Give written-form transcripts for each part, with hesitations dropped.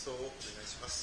奏をお願いします。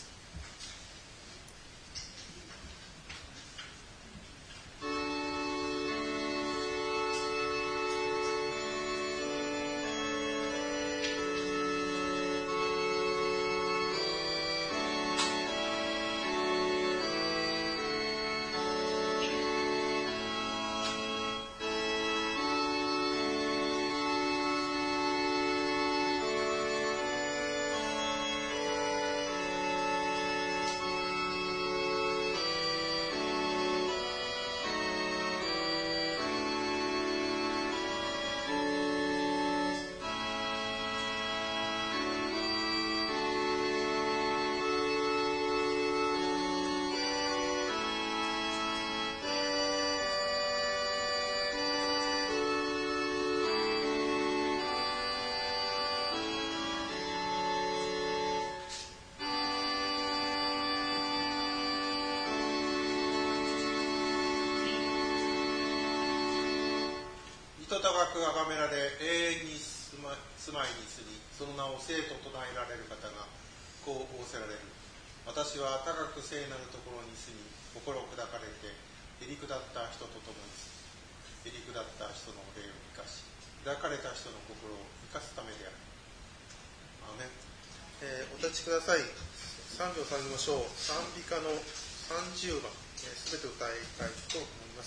糸高く崇められ永遠に住まいにすり、その名を聖と唱えられる方がこう仰せられる。私は高く聖なるところに住み、心砕かれてへりくだった人と共に住み、へりくだった人の霊を生かし、砕かれた人の心を生かすためである。アーメン。お立ちください。賛美を捧げましょう。賛美歌の30番、すべて歌いたいと思います。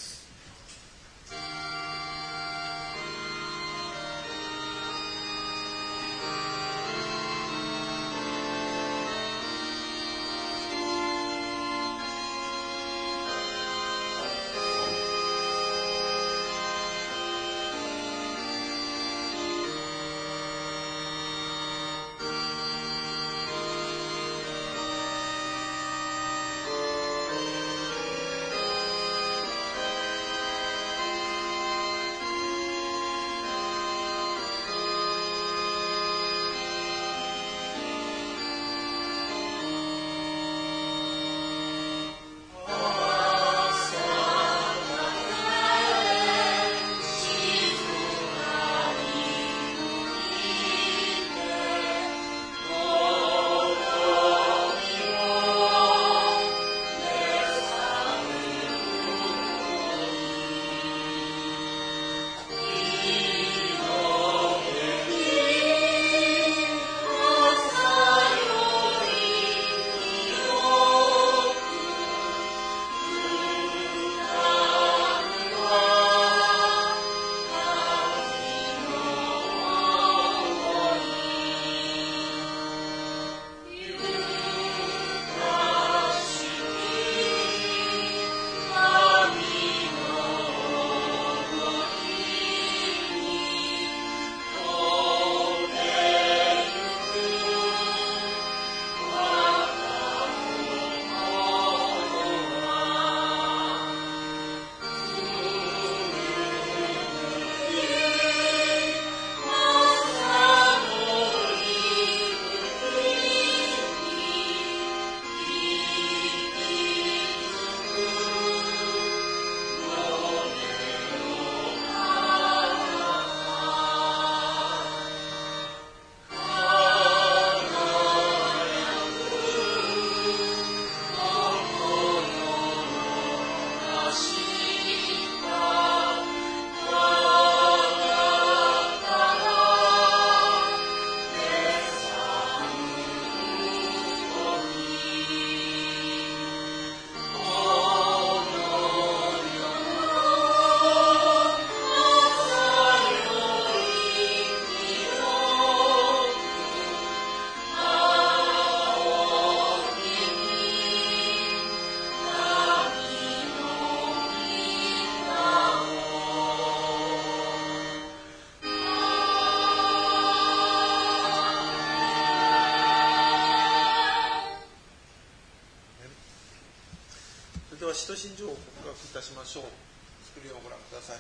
使徒信条を告白いたしましょう。スクリーンをご覧ください。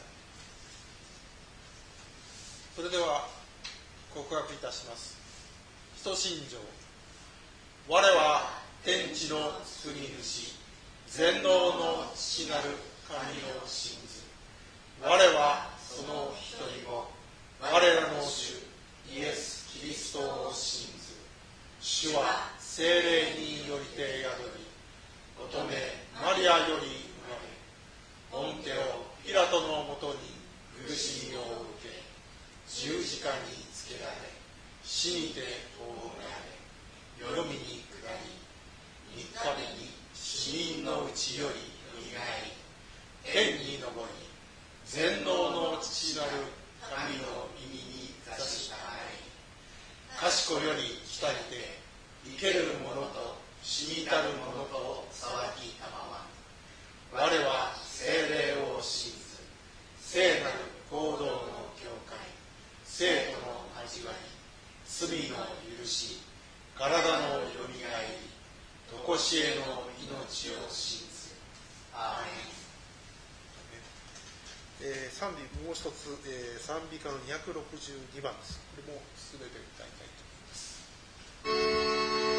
それでは告白いたします。使徒信条。我は天地の救い主、全能の父なる神を信ず。我はその一人子、我らの主イエス・キリストを信ず。主は聖霊によりて宿り、乙女マリアより生まれ、御手をピラトのもとに苦しみを受け、十字架につけられ、死にて葬られ、黄泉に下り、三日目に死人のうちよりよみがえり、天に昇り、全能の父なる神の右に座したあい、賢より来たりて、生ける者と死にたる者と裁きたまわ。我は聖霊を信ず、聖なる行動の教会、生徒の交わり、罪の許し、体のよみがえり、常しえの命を信ず。アーメン。賛美もう一つ、賛美歌の262番です。これもすべて歌いたいと思います。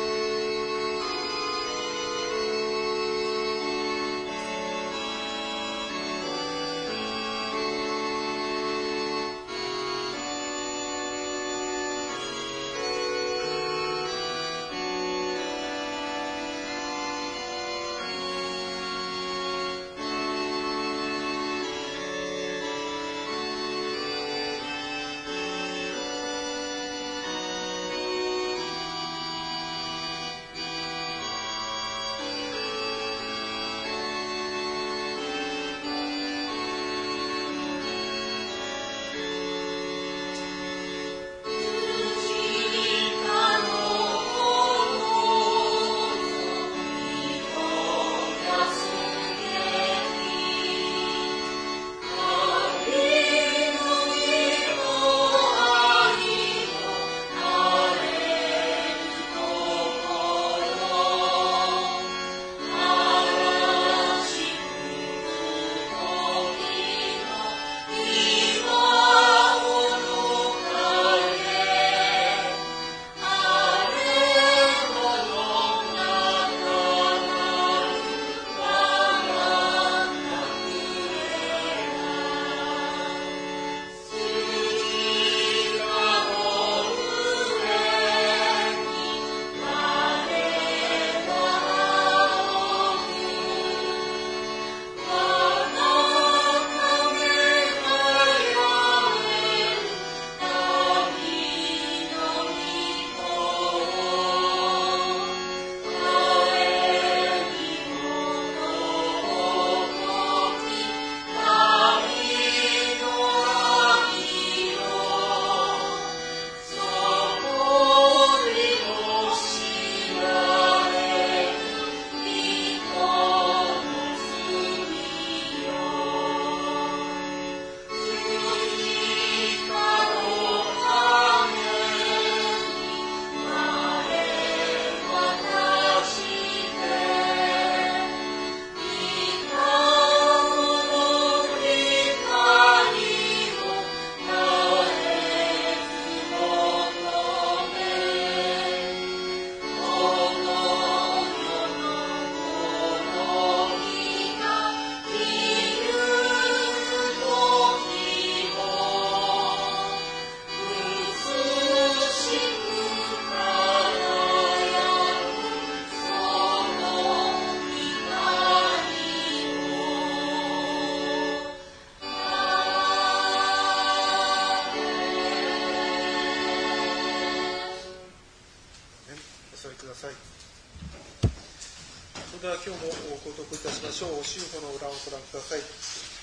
では今日もご読いたしましょう。修法の裏をご覧ください。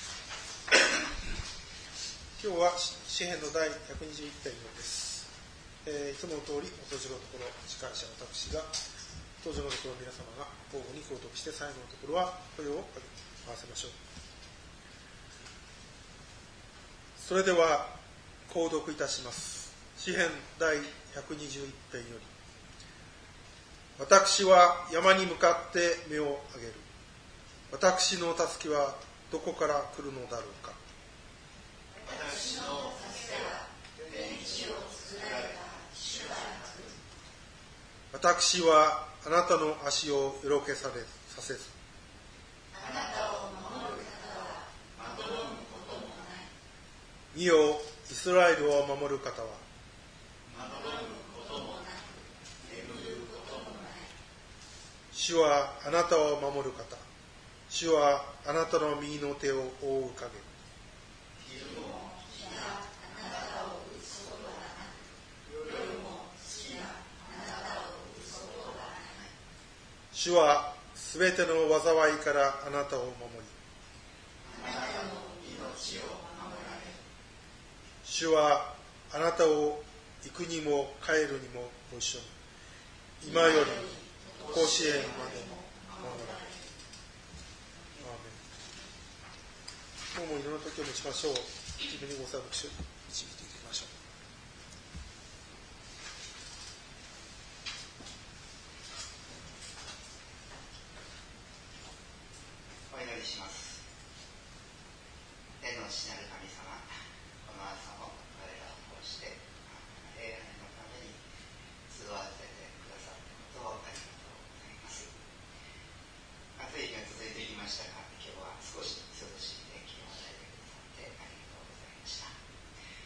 今日は詩編の第121編です。いつもの通り登場のところ司会者私が登場のところ皆様が交互に購読して最後のところは声を合わせましょう。それでは購読いたします。詩編第121編より、私は山に向かって目を上げる。私の助けはどこから来るのだろうか。 私の助けは天地を作られた主から来る。 私はあなたの足をよろけさせず、 あなたを守る方はまどろむこともない。 見よ、イスラエルを守る方はまどろむこともなく眠ることもない。 主はあなたを守る方、主はあなたの右の手を覆う影。 昼も日があなたを打つことはなく、夜も月があなたを打つことはない。 主はすべての災いからあなたを守り、 あなたの命を守られる。 主はあなたを行くにも帰るにもご一緒に、今より甲子園までも守られる。アーメン。今日も祈りの時を持ちましょう。自分にご賛美し導いていきましょう。 お祈りします。天の父なる神様、この朝も我らをこうして礼拝のために集わせてくださったことをありがとうございます。暑い日が続いてきましたが、今日は少し涼しい天気を与えてくださってありがとうございました。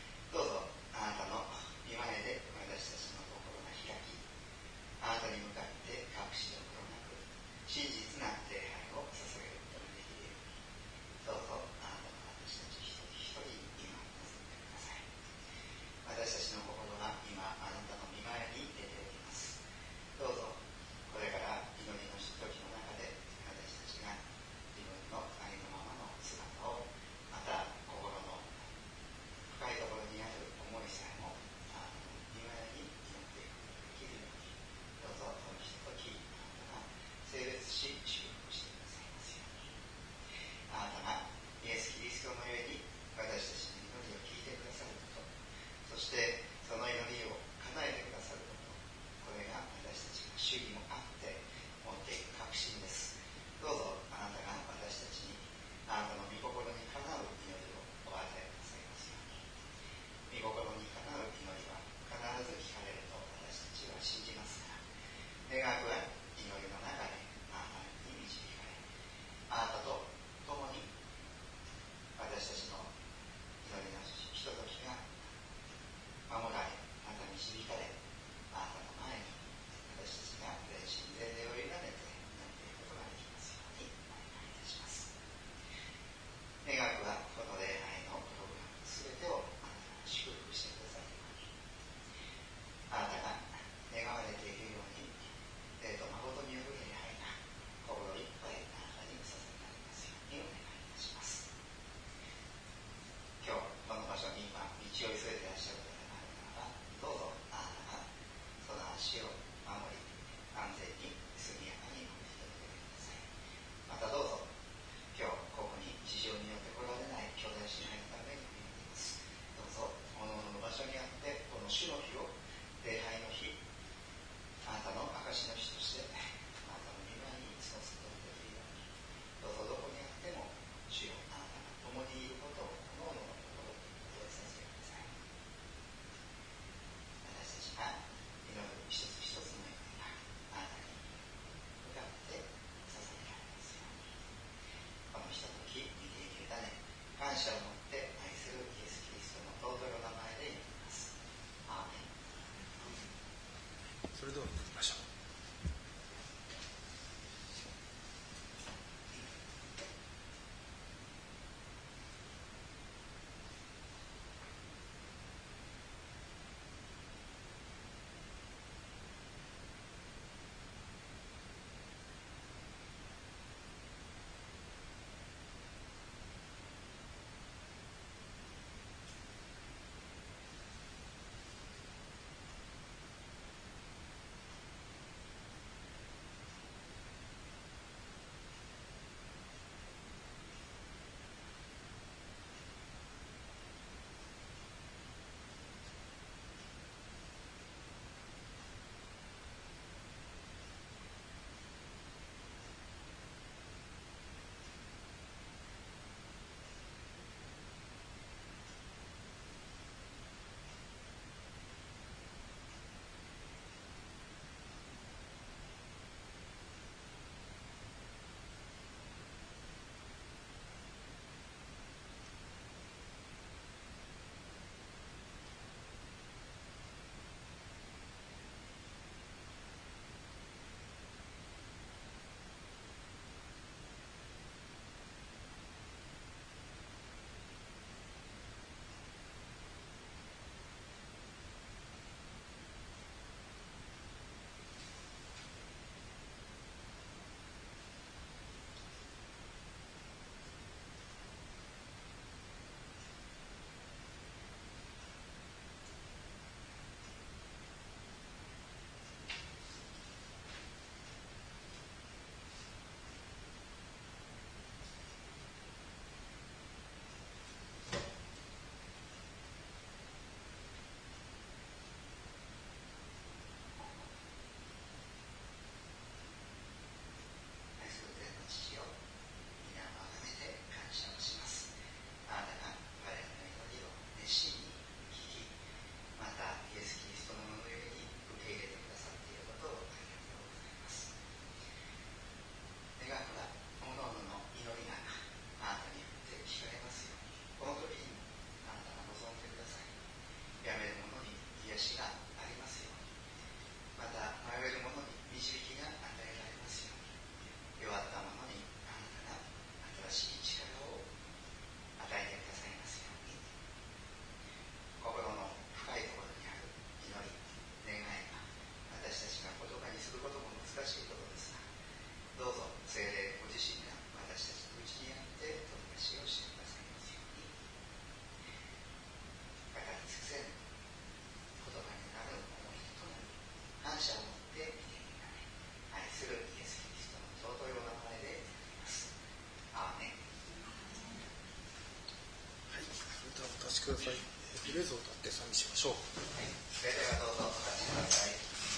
ちください。フレーズを歌って賛美しましょう。 はい、それではどうぞお立ちください。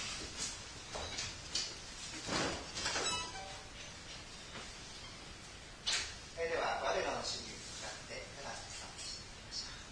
それでは我らの主に向かってただ賛美してみましょう。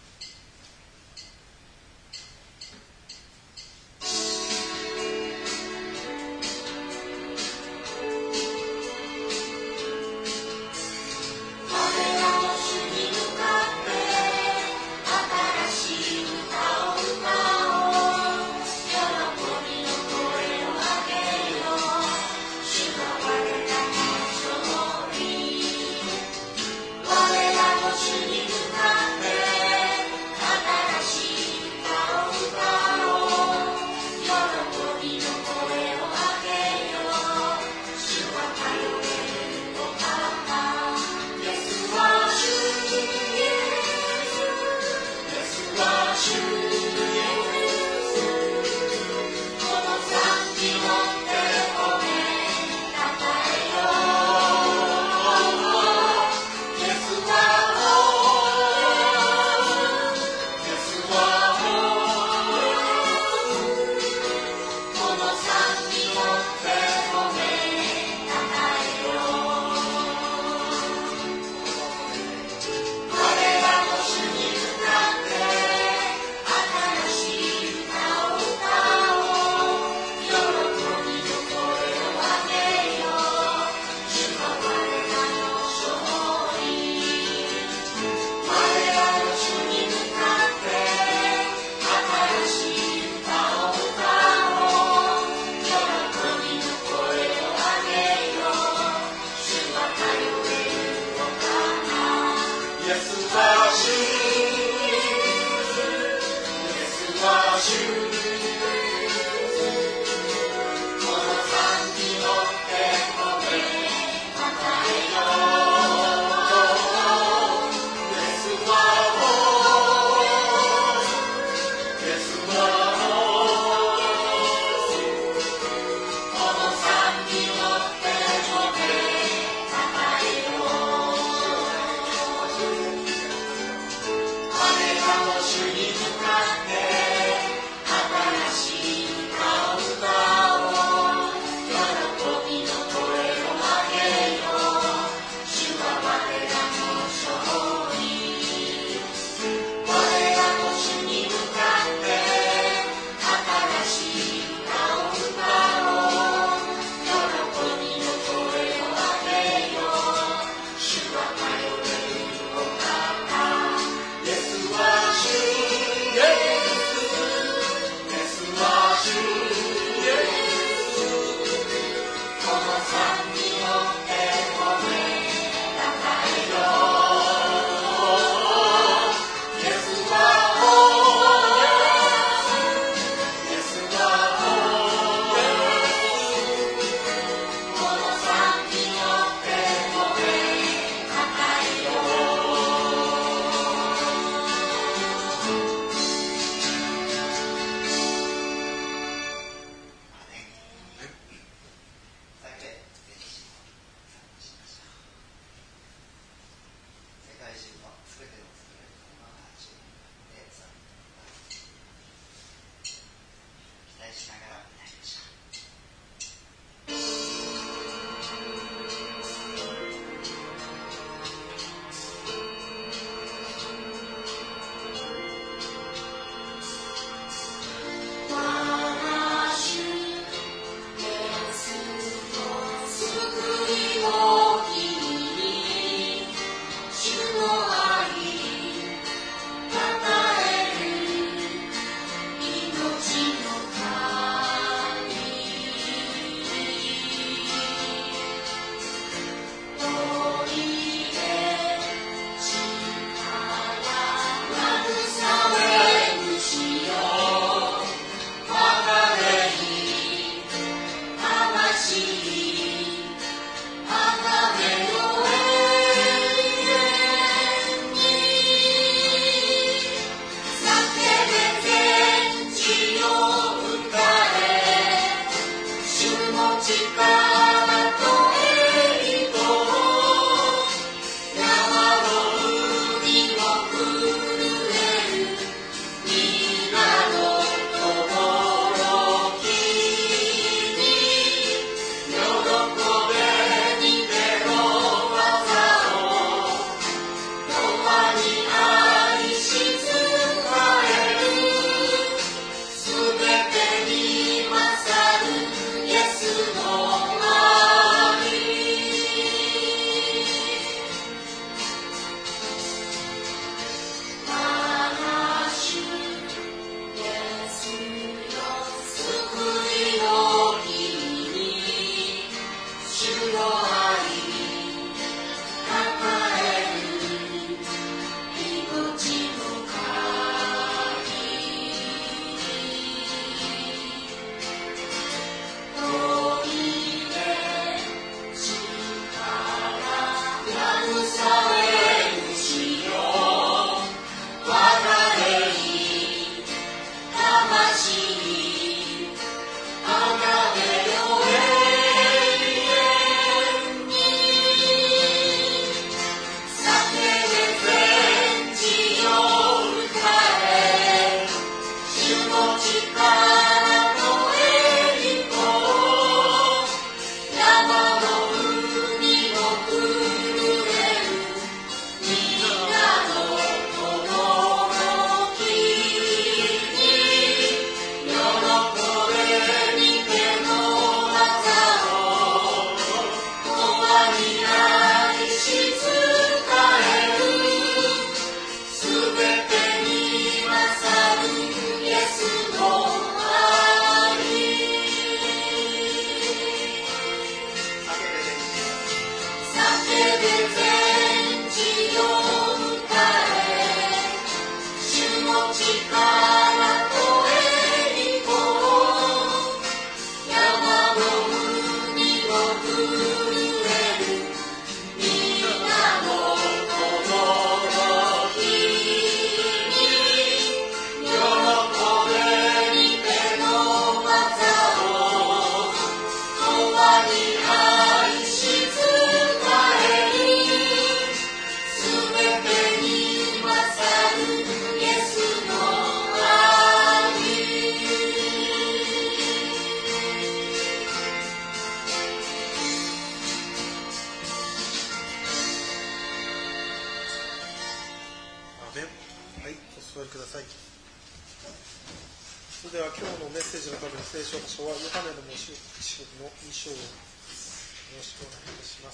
さい。それでは今日のメッセージのための聖書箇所はヨハネの黙示録の2章です。よろしくお願いいたします。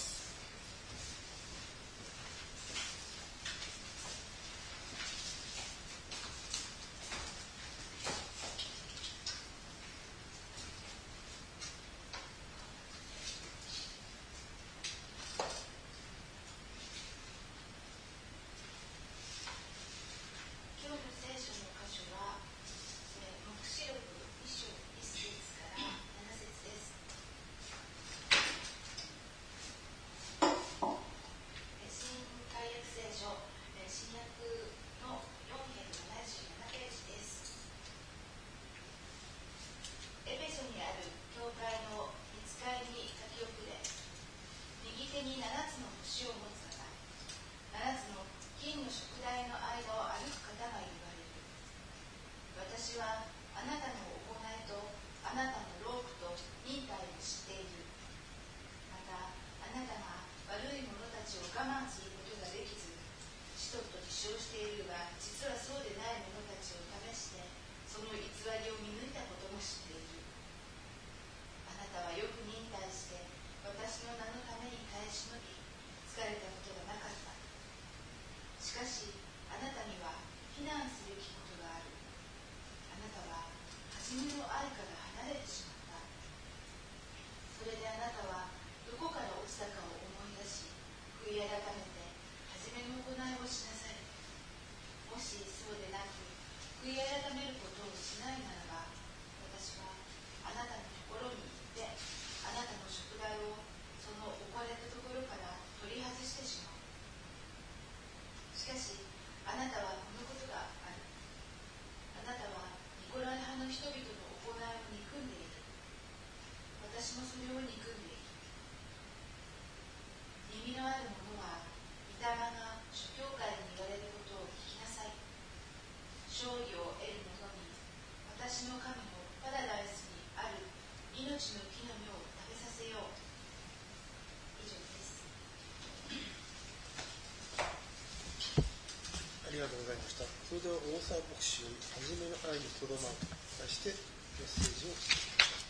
ありがとうございました。それでは大沢牧師より初めの愛にとどまると題してメッセージをしていきましょう。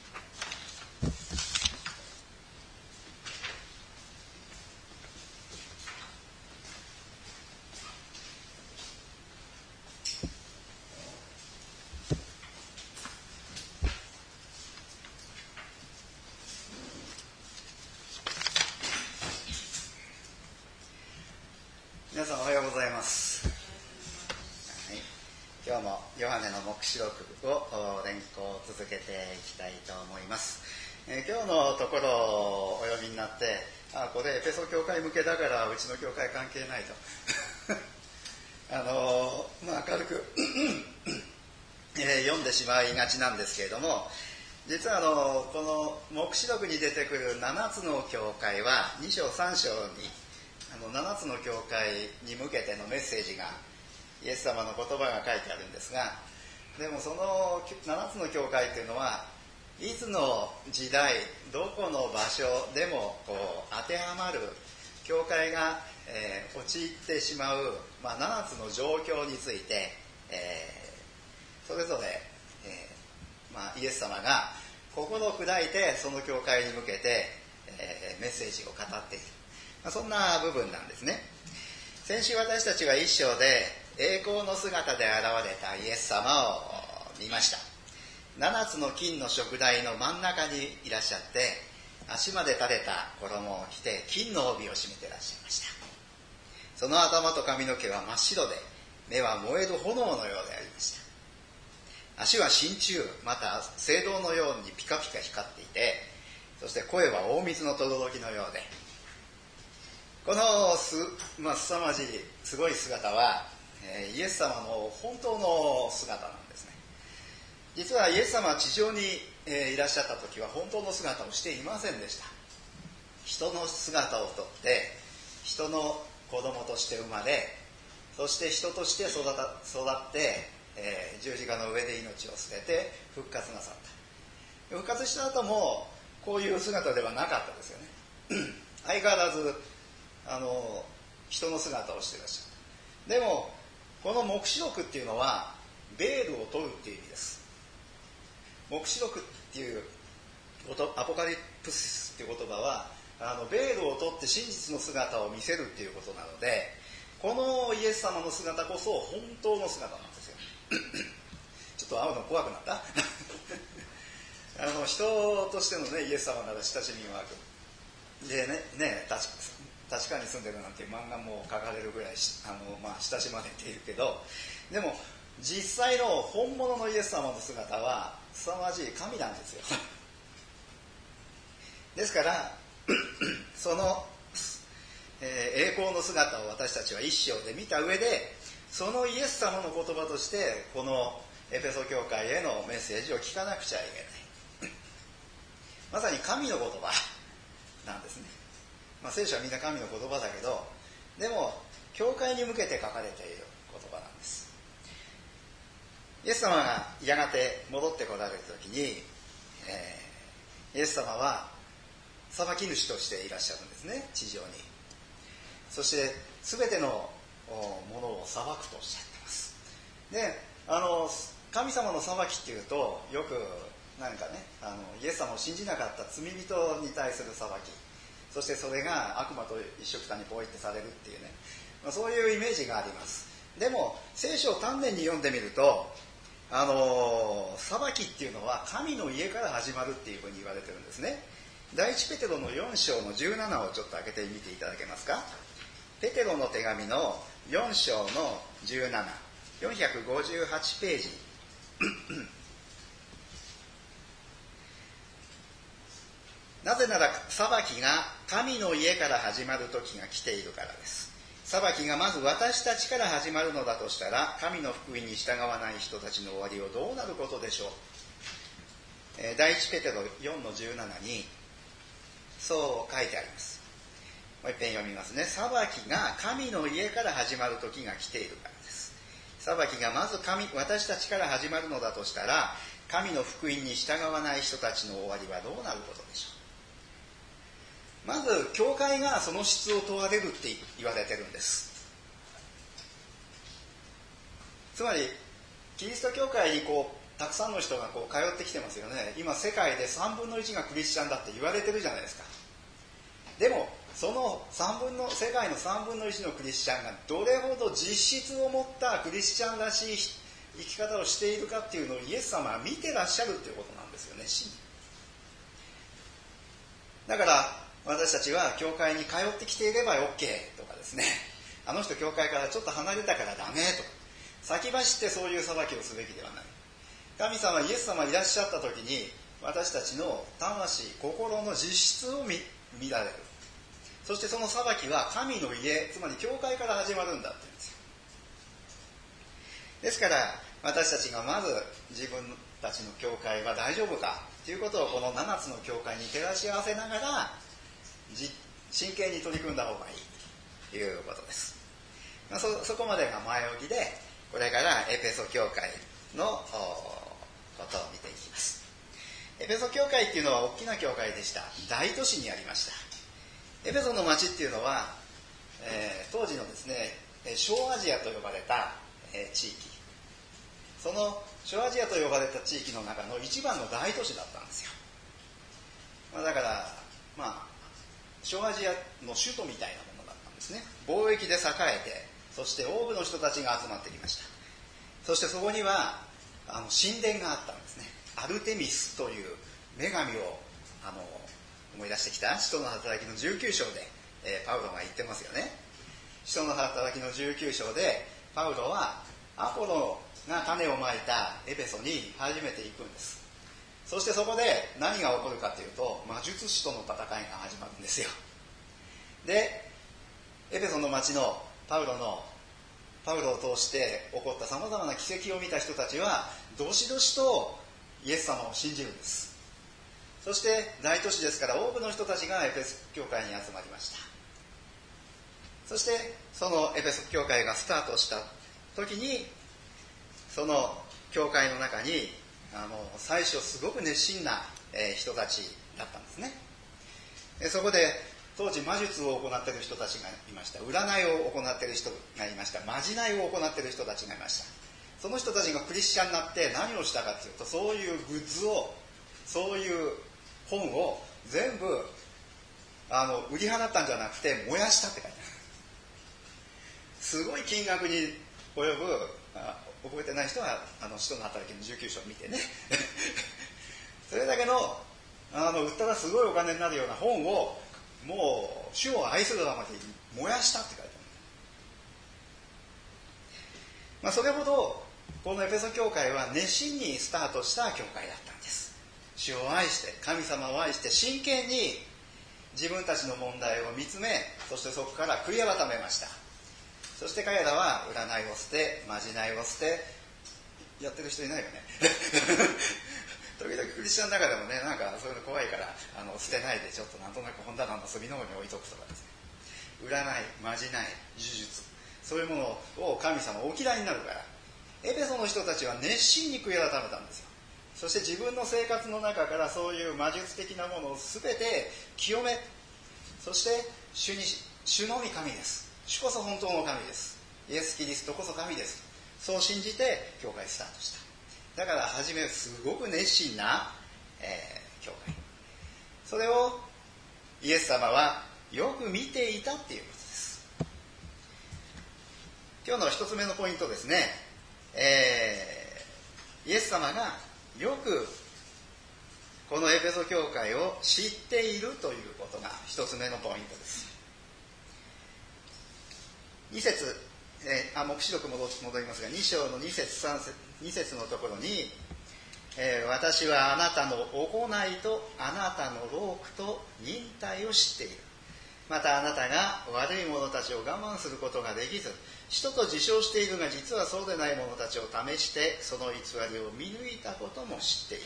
皆さんおはようございます。はい、今日もヨハネの黙示録を連行を続けていきたいと思います。今日のところをお読みになって、これエペソ教会向けだからうちの教会関係ないと軽く読んでしまいがちなんですけれども、実はこの黙示録に出てくる7つの教会は2章3章に7つの教会に向けてのメッセージがイエス様の言葉が書いてあるんですが、でもその7つの教会というのはいつの時代どこの場所でも当てはまる教会が、陥ってしまう、7つの状況について、それぞれ、イエス様が心を砕いてその教会に向けて、メッセージを語っている、そんな部分なんですね。先週私たちは一章で栄光の姿で現れたイエス様を見ました。7つの金の燭台の真ん中にいらっしゃって、足まで垂れた衣を着て金の帯を締めていらっしゃいました。その頭と髪の毛は真っ白で、目は燃える炎のようでありました。足は真鍮、また青銅のようにピカピカ光っていて、そして声は大水の轟のようで、この凄まじいすごい姿は、イエス様の本当の姿なんですね。実はイエス様は地上に、いらっしゃった時は本当の姿をしていませんでした。人の姿をとって人の子供として生まれ、そして人として育って、十字架の上で命を捨てて復活なさった。復活した後もこういう姿ではなかったですよね相変わらず人の姿をしていらっしゃる。でもこの黙示録っていうのはベールを取るっていう意味です。黙示録っていうアポカリプスっていう言葉はベールを取って真実の姿を見せるっていうことなので、このイエス様の姿こそ本当の姿なんですよ。ちょっと会うの怖くなった人としてのね、イエス様なら親しみが湧くでね、立川に住んでるなんていう漫画も書かれるぐらい親しまれているけど、でも実際の本物のイエス様の姿は凄まじい神なんですよ。ですからその、栄光の姿を私たちは一生で見た上で、そのイエス様の言葉としてこのエペソ教会へのメッセージを聞かなくちゃいけない。まさに神の言葉なんですね。聖書はみんな神の言葉だけど、でも教会に向けて書かれている言葉なんです。イエス様がやがて戻ってこられるときに、イエス様は裁き主としていらっしゃるんですね、地上に。そして全てのものを裁くとおっしゃってます。で、神様の裁きっていうと、よく何かね、イエス様を信じなかった罪人に対する裁き、そしてそれが悪魔と一緒くたにポイってされるっていうね、そういうイメージがあります。でも聖書を丹念に読んでみると、裁きっていうのは神の家から始まるっていうふうに言われてるんですね。第一ペテロの4章の17をちょっと開けてみていただけますか。ペテロの手紙の4章の17、458ページなぜなら裁きが神の家から始まる時が来ているからです。裁きがまず私たちから始まるのだとしたら、神の福音に従わない人たちの終わりをどうなることでしょう。第一ペテロ4の17にそう書いてあります。もう一遍読みますね。裁きが神の家から始まる時が来ているからです。裁きがまず私たちから始まるのだとしたら、神の福音に従わない人たちの終わりはどうなることでしょう。まず教会がその質を問われるって言われてるんです。つまりキリスト教会にたくさんの人が通ってきてますよね。今世界で3分の1がクリスチャンだって言われてるじゃないですか。でもその世界の3分の1のクリスチャンがどれほど実質を持ったクリスチャンらしい生き方をしているかっていうのをイエス様は見てらっしゃるっていうことなんですよね。だから私たちは教会に通ってきていれば OK とかですね、あの人教会からちょっと離れたからダメとか先走ってそういう裁きをすべきではない。神様イエス様いらっしゃった時に私たちの魂心の実質を見られる。そしてその裁きは神の家、つまり教会から始まるんだって言うんですよ。ですから私たちがまず自分たちの教会は大丈夫かということをこの7つの教会に照らし合わせながら真剣に取り組んだ方がいいということです。そこまでが前置きで、これからエペソ教会のことを見ていきます。エペソ教会っていうのは大きな教会でした。大都市にありました。エペソの町っていうのは、当時のですね、小アジアと呼ばれた、地域、その小アジアと呼ばれた地域の中の一番の大都市だったんですよ。だから小アジアの首都みたいなものだったんですね。貿易で栄えて、そして多くの人たちが集まってきました。そしてそこには神殿があったんですね。アルテミスという女神を思い出してきた使徒の働きの19章で、パウロが言ってますよね。使徒の働きの19章でパウロはアポロが種をまいたエペソに初めて行くんです。そしてそこで何が起こるかというと、魔術師との戦いが始まるんですよ。で、エペソの町のパウロを通して起こったさまざまな奇跡を見た人たちはどしどしとイエス様を信じるんです。そして大都市ですから多くの人たちがエペソ教会に集まりました。そしてそのエペソ教会がスタートした時に、その教会の中に最初すごく熱心な人たちだったんですね。そこで当時魔術を行っている人たちがいました。占いを行っている人がいました。まじないを行っている人たちがいました。その人たちがクリスチャンになって何をしたかというと、そういうグッズを、そういう本を全部売り払ったんじゃなくて燃やしたって書いてある。すごい金額に及ぶ、覚えてない人は使徒の働きの19章を見てねそれだけの売ったらすごいお金になるような本をもう主を愛するがまで燃やしたって書いてある。それほどこのエペソ教会は熱心にスタートした教会だったんです。主を愛して、神様を愛して真剣に自分たちの問題を見つめ、そしてそこから悔い改めました。そして彼らは占いを捨て、まじないを捨て、やってる人いないよね時々クリスチャンの中でもね、なんかそういうの怖いから捨てないでちょっとなんとなく本棚の隅の方に置いとくとかですね、占い、まじない、呪術、そういうものを神様お嫌いになるから、エペソの人たちは熱心に悔い改めたんですよ。そして自分の生活の中からそういう魔術的なものを全て清め、そして主のみ神です、主こそ本当の神です、イエス・キリストこそ神です、そう信じて教会スタートした。だから初めすごく熱心な、教会、それをイエス様はよく見ていたっていうことです。今日の一つ目のポイントですね、イエス様がよくこのエペソ教会を知っているということが一つ目のポイントです。2節、黙示録戻りますが、2章の2節3節2節のところに、私はあなたの行いとあなたの労苦と忍耐を知っている。またあなたが悪い者たちを我慢することができず、使徒と自称しているが実はそうでない者たちを試してその偽りを見抜いたことも知っている。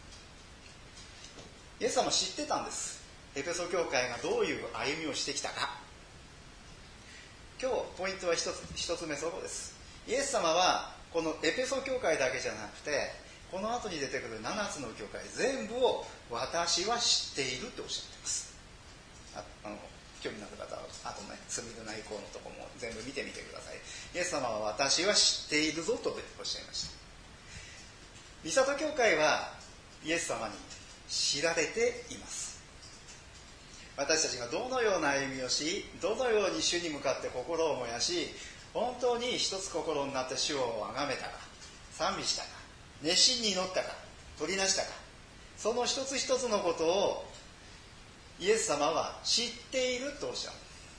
イエス様は知ってたんです。エペソ教会がどういう歩みをしてきたか。今日ポイントは一つ目、そこです。イエス様はこのエペソ教会だけじゃなくて、この後に出てくる7つの教会全部を私は知っているとおっしゃっています。興味のある方はあとね、隅の内向のところも全部見てみてください。イエス様は私は知っているぞとおっしゃいました。ミサト教会はイエス様に知られています。私たちがどのような歩みをし、どのように主に向かって心を燃やし、本当に一つ心になって主を崇めたか、賛美したか、熱心に祈ったか、取りなしたか、その一つ一つのことをイエス様は知っているとおっしゃる。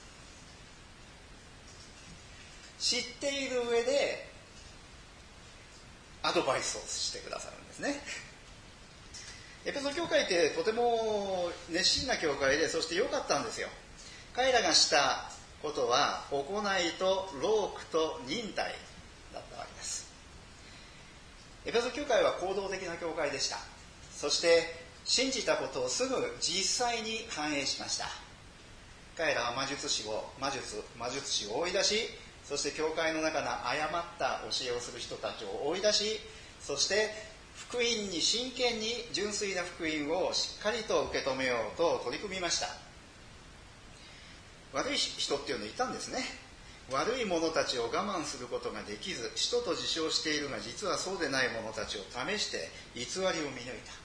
知っている上でアドバイスをしてくださるんですね。エペソ教会ってとても熱心な教会で、そして良かったんですよ。彼らがしたことは行いと労苦と忍耐だったわけです。エペソ教会は行動的な教会でした。そして信じたことをすぐ実際に反映しました。彼らは魔術師を追い出し、そして教会の中の誤った教えをする人たちを追い出し、そして福音に真剣に純粋な福音をしっかりと受け止めようと取り組みました。悪い人っていうのいたんですね。悪い者たちを我慢することができず、使徒と自称しているが実はそうでない者たちを試して偽りを見抜いた。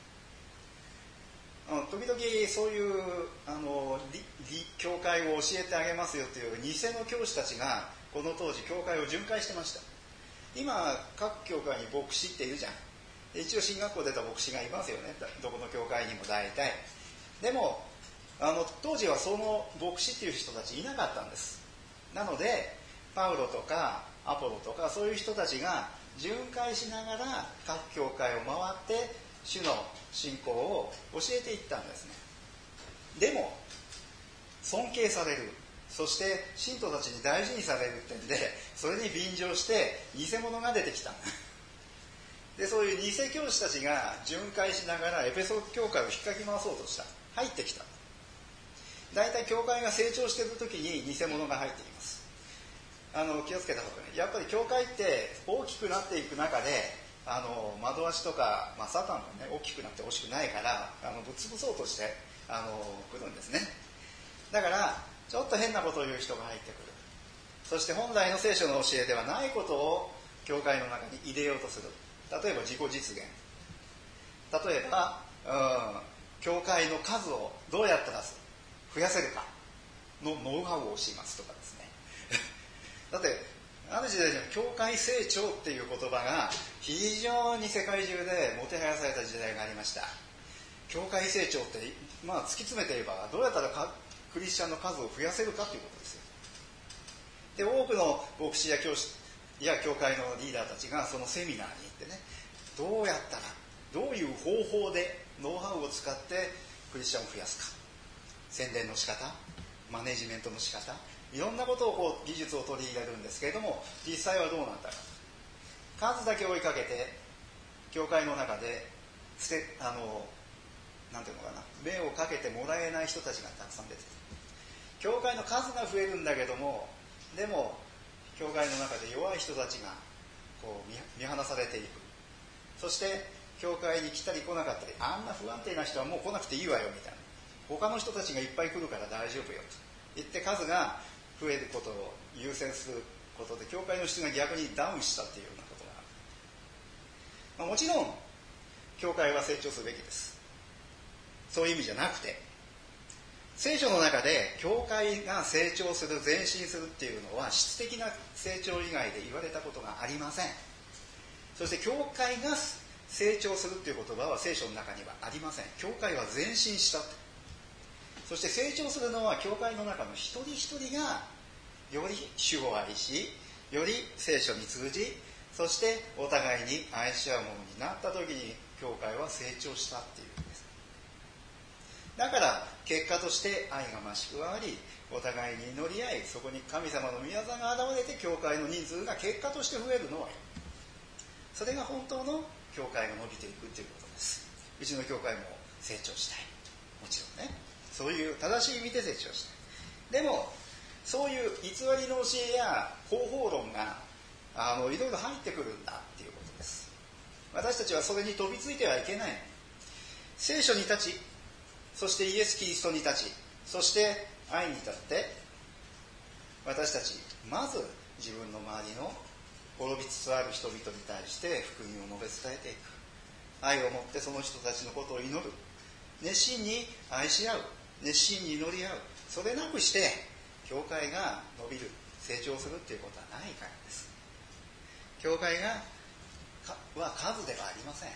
時々そういう教会を教えてあげますよという偽の教師たちがこの当時教会を巡回してました。今各教会に牧師っているじゃん。一応進学校出た牧師がいますよね、どこの教会にも大体。でも当時はその牧師っていう人たちいなかったんです。なのでパウロとかアポロとかそういう人たちが巡回しながら各教会を回って主の信仰を教えていったんですね。でも尊敬される、そして信徒たちに大事にされるってんで、それに便乗して偽物が出てきた。でそういう偽教師たちが巡回しながらエペソ教会を引っかき回そうとした。入ってきた。大体教会が成長している時に偽物が入ってきます。気をつけた方がいい。やっぱり教会って大きくなっていく中で惑わしとか、サタンがね大きくなってほしくないからぶっ潰そうとして来るんですね。 だからちょっと変なことを言う人が入ってくる。そして本来の聖書の教えではないことを教会の中に入れようとする。例えば自己実現、例えば教会の数をどうやったら増やせるかのノウハウを教えますとかですねだってある時代には教会成長っていう言葉が非常に世界中でもてはやされた時代がありました。教会成長って、突き詰めて言えばどうやったらクリスチャンの数を増やせるかということですよ。で、多くの牧師や教師や教会のリーダーたちがそのセミナーに行ってね、どうやったらどういう方法でノウハウを使ってクリスチャンを増やすか、宣伝の仕方、マネジメントの仕方、いろんなことを技術を取り入れるんですけれども、実際はどうなったか、数だけ追いかけて教会の中でなんていうのかな、目をかけてもらえない人たちがたくさん出てくる。教会の数が増えるんだけども、でも教会の中で弱い人たちが見放されていく。そして教会に来たり来なかったり、あんな不安定な人はもう来なくていいわよみたいな、他の人たちがいっぱい来るから大丈夫よと言って数が増えることを優先することで教会の質が逆にダウンしたっていうようなことがある。もちろん教会は成長すべきです。そういう意味じゃなくて、聖書の中で教会が成長する、前進するっていうのは質的な成長以外で言われたことがありません。そして教会が成長するっていう言葉は聖書の中にはありません。教会は前進した。そして成長するのは教会の中の一人一人がより主を愛し、より聖書に通じ、そしてお互いに愛し合うものになった時に教会は成長したっていうんです。だから結果として愛が増し加わり、お互いに祈り合い、そこに神様の御業が現れて教会の人数が結果として増えるのはいい。それが本当の教会が伸びていくということです。うちの教会も成長したい。もちろんね。そういう正しい意味で成長したい。でも、そういう偽りの教えや方法論がいろいろ入ってくるんだっていうことです。私たちはそれに飛びついてはいけない。聖書に立ち、そしてイエス・キリストに立ち、そして愛に立って、私たちまず自分の周りの滅びつつある人々に対して福音を述べ伝えていく。愛を持ってその人たちのことを祈る。熱心に愛し合う。熱心に祈り合う。それなくして教会が伸びる、成長するっていうことはないからです。教会は数ではありません。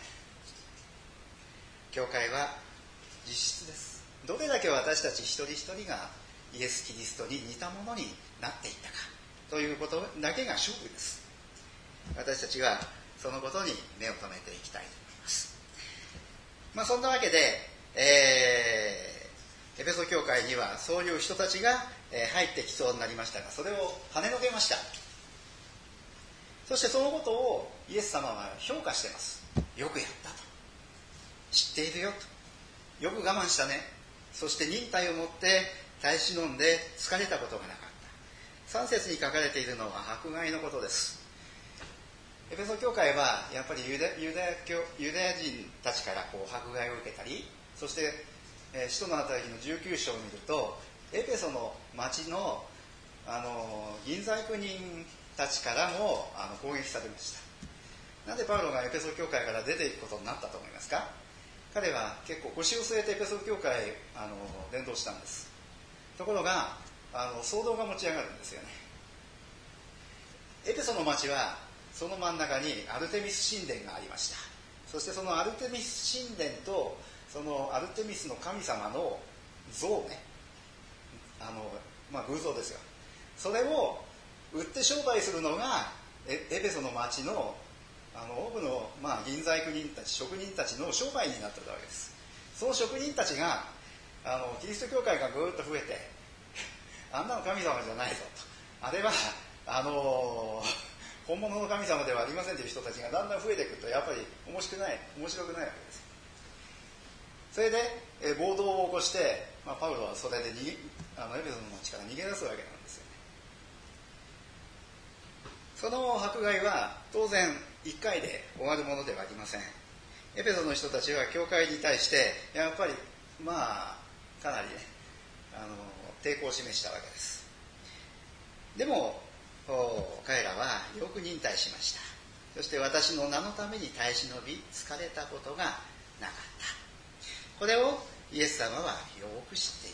教会は実質です。どれだけ私たち一人一人がイエス・キリストに似たものになっていったかということだけが勝負です。私たちはそのことに目を留めていきたいと思います。そんなわけで、エペソ教会にはそういう人たちが入ってきそうになりましたが、それを跳ねのけました。そしてそのことをイエス様は評価しています。よくやったと。知っているよと。よく我慢したね。そして忍耐を持って耐え忍んで疲れたことがなかった。3節に書かれているのは迫害のことです。エペソ教会はやっぱりユダヤ人たちから迫害を受けたり、そして使徒の働きの19章を見ると、エペソの町の銀細工人たちからも攻撃されました。なぜパウロがエペソ教会から出ていくことになったと思いますか？彼は結構腰を据えてエペソ教会伝道したんです。ところが騒動が持ち上がるんですよね。エペソの町はその真ん中にアルテミス神殿がありました。そしてそのアルテミス神殿とそのアルテミスの神様の像ね、偶像ですよ。それを売って商売するのがエペソの町の多くの銀細工人たち、職人たちの商売になっていたわけです。その職人たちがキリスト教会がぐーっと増えて、あんなの神様じゃないぞと、あれは本物の神様ではありませんという人たちがだんだん増えてくると、やっぱり面白くないわけです。それで暴動を起こして、パウロはそれでエペソの町から逃げ出すわけなんですよね。その迫害は当然1回で終わるものではありません。エペソの人たちは教会に対してやっぱりかなりね抵抗を示したわけです。でも彼らはよく忍耐しました。そして私の名のために耐え忍び疲れたことがなかった。これをイエス様はよく知ってい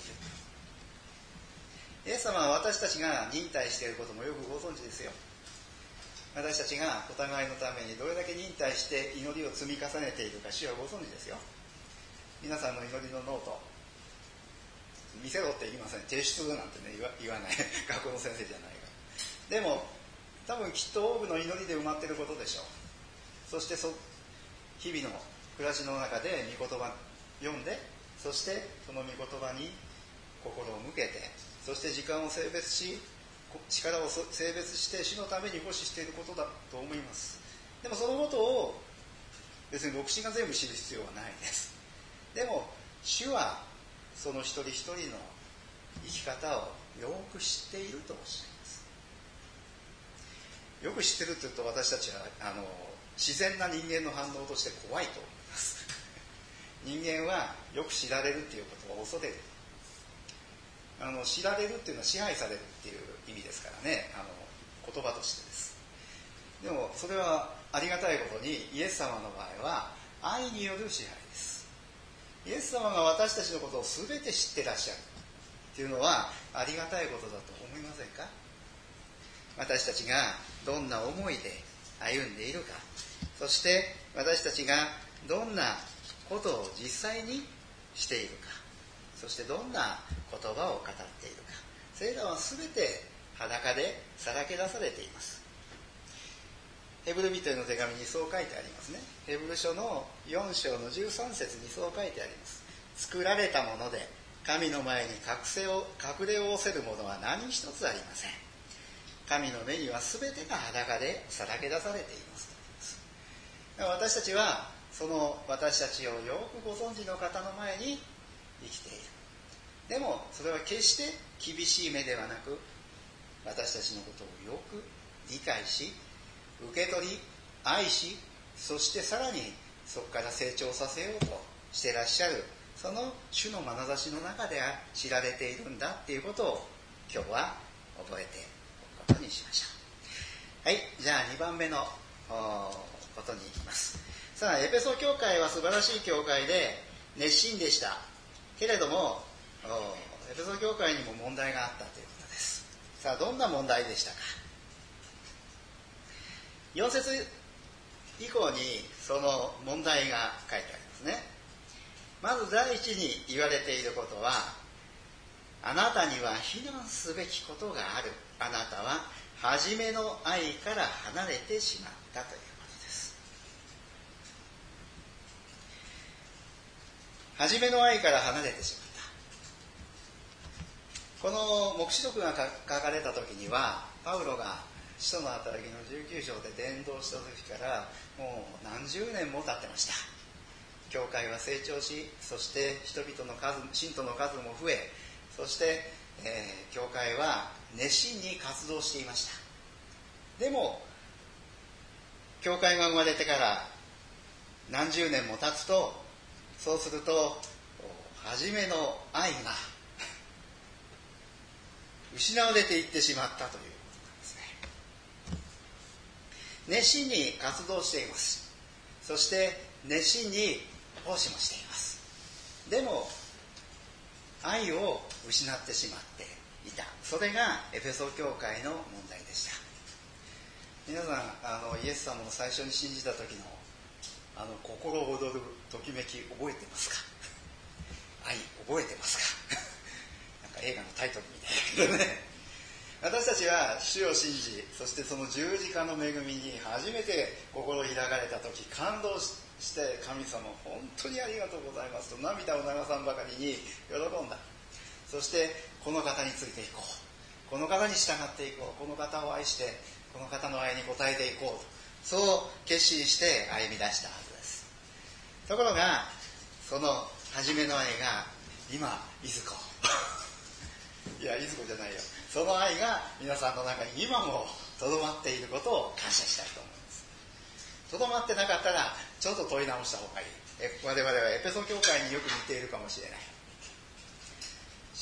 る。イエス様は私たちが忍耐していることもよくご存知ですよ。私たちがお互いのためにどれだけ忍耐して祈りを積み重ねているか主はご存知ですよ。皆さんの祈りのノート見せろって言いません。提出なんてね言わない学校の先生じゃないから。でも多分きっと多くの祈りで埋まっていることでしょう。そして日々の暮らしの中で御言葉読んで、そしてその御言葉に心を向けて、そして時間を性別し力を性別して主のために奉仕していることだと思います。でもそのことを別に牧師が全部知る必要はないです。でも主はその一人一人の生き方をよく知っているとおっしゃいます。よく知ってるというと私たちは自然な人間の反応として怖いと思います。人間はよく知られるっていうことを恐れる。知られるっていうのは支配されるっていう意味ですからね、言葉としてです。でもそれはありがたいことにイエス様の場合は愛による支配です。イエス様が私たちのことを全て知ってらっしゃるっていうのはありがたいことだと思いませんか？私たちがどんな思いで歩んでいるか、そして私たちがどんなことを実際にしているか、そしてどんな言葉を語っているか、それらは全て裸でさらけ出されています。ヘブル人への手紙にそう書いてありますね。ヘブル書の4章の13節にそう書いてあります。作られたもので神の前に隠れおせるものは何一つありません。神の目には全てが裸でさらけ出されていますと言います。私たちはその私たちをよくご存知の方の前に生きている。でもそれは決して厳しい目ではなく、私たちのことをよく理解し、受け取り、愛し、そしてさらにそこから成長させようとしていらっしゃる、その主の眼差しの中で知られているんだっていうことを今日は覚えておくことにしましょう。はい、じゃあ2番目のことに行きます。さあ、エペソ教会は素晴らしい教会で熱心でしたけれども、エペソ教会にも問題があったということです。さあ、どんな問題でしたか。4節以降にその問題が書いてありますね。まず第一に言われていることは、あなたには非難すべきことがある。あなたは初めの愛から離れてしまったということです。初めの愛から離れてしまった。この黙示録が書かれた時には、パウロが使徒の働きの19章で伝道した時からもう何十年も経ってました。教会は成長し、そして人々の数、信徒の数も増え、そして、教会は熱心に活動していました。でも教会が生まれてから何十年も経つと、そうすると初めの愛が失われていってしまったという熱心に活動しています。そして熱心に奉仕もしています。でも愛を失ってしまっていた。それがエペソ教会の問題でした。皆さんイエス様を最初に信じた時の心躍るときめき覚えてますか？愛覚えてますか？なんか映画のタイトルみたいだけどね。私たちは主を信じ、そしてその十字架の恵みに初めて心開かれた時、感動して神様本当にありがとうございますと涙を流さんばかりに喜んだ。そしてこの方についていこう、この方に従っていこう、この方を愛してこの方の愛に応えていこうと、そう決心して歩み出したはずです。ところがその初めの愛が今いずこいやいずこじゃないよ、その愛が皆さんの中に今もとどまっていることを感謝したいと思います。とどまってなかったらちょっと問い直した方がいい。我々はエペソ教会によく似ているかもしれない。